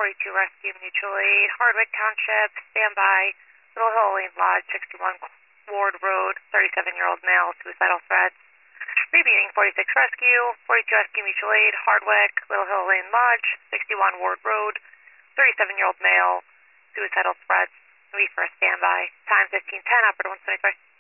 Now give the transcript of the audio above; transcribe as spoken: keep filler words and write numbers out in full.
forty-two Rescue Mutual Aid, Hardwick Township, standby, Little Hill Lane Lodge, sixty-one Ward Road, thirty-seven-year-old male, suicidal threats. Repeating, forty-six Rescue, forty-two Rescue Mutual Aid, Hardwick, Little Hill Lane Lodge, sixty-one Ward Road, thirty-seven-year-old male, suicidal threats. Three for a standby. Time fifteen ten, operator one seventy-three.